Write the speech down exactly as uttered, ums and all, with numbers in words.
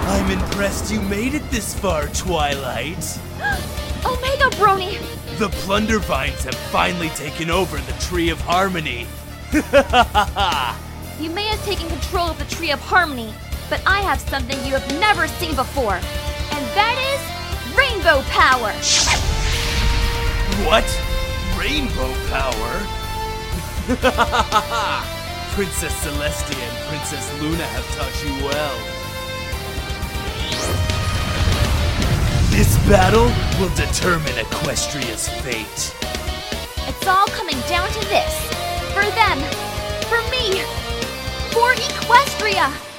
I'm impressed you made it this far, Twilight. Omega Brony! The Plundervines have finally taken over the Tree of Harmony. You may have taken control of the Tree of Harmony, but I have something you have never seen before, and that is Rainbow Power! What? Rainbow Power? Princess Celestia and Princess Luna have taught you well. This battle will determine Equestria's fate. It's all coming down to this. For them. For me. For Equestria!